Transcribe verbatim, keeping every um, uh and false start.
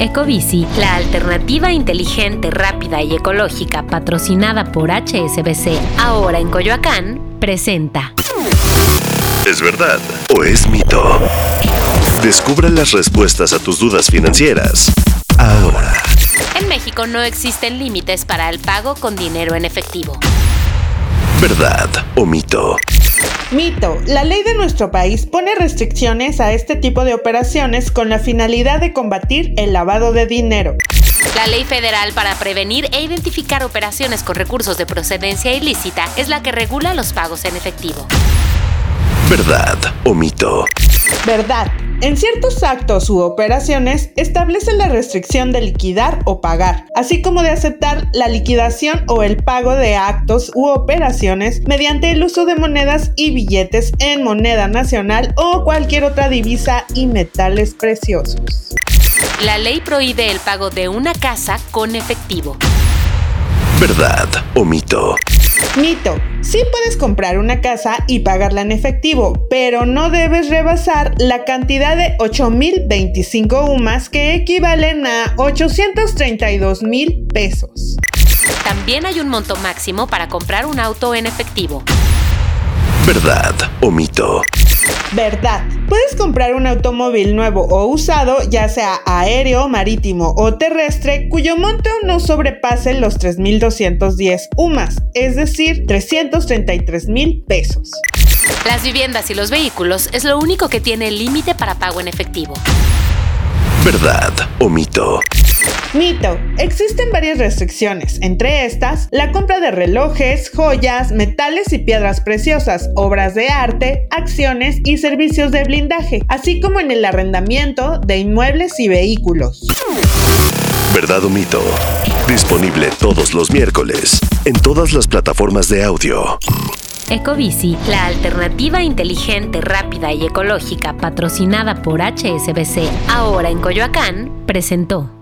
Ecobici, la alternativa inteligente, rápida y ecológica patrocinada por H S B C, ahora en Coyoacán, presenta. ¿Es verdad o es mito? Descubra las respuestas a tus dudas financieras ahora. En México no existen límites para el pago con dinero en efectivo. ¿Verdad o mito? Mito. La ley de nuestro país pone restricciones a este tipo de operaciones con la finalidad de combatir el lavado de dinero. La ley federal para prevenir e identificar operaciones con recursos de procedencia ilícita es la que regula los pagos en efectivo. ¿Verdad o mito? Verdad. En ciertos actos u operaciones establecen la restricción de liquidar o pagar, así como de aceptar la liquidación o el pago de actos u operaciones mediante el uso de monedas y billetes en moneda nacional o cualquier otra divisa y metales preciosos. La ley prohíbe el pago de una casa con efectivo. ¿Verdad o mito? Mito. Sí puedes comprar una casa y pagarla en efectivo, pero no debes rebasar la cantidad de ocho mil veinticinco U M A S que equivalen a ochocientos treinta y dos mil pesos. También hay un monto máximo para comprar un auto en efectivo. ¿Verdad o mito? Verdad. Puedes comprar un automóvil nuevo o usado, ya sea aéreo, marítimo o terrestre, cuyo monto no sobrepase los tres mil doscientos diez U M A S, es decir, trescientos treinta y tres mil pesos. Las viviendas y los vehículos es lo único que tiene límite para pago en efectivo. ¿Verdad o mito? Mito. Existen varias restricciones, entre estas, la compra de relojes, joyas, metales y piedras preciosas, obras de arte, acciones y servicios de blindaje, así como en el arrendamiento de inmuebles y vehículos. ¿Verdad o mito? Disponible todos los miércoles en todas las plataformas de audio. Ecobici, la alternativa inteligente, rápida y ecológica patrocinada por H S B C, ahora en Coyoacán, presentó.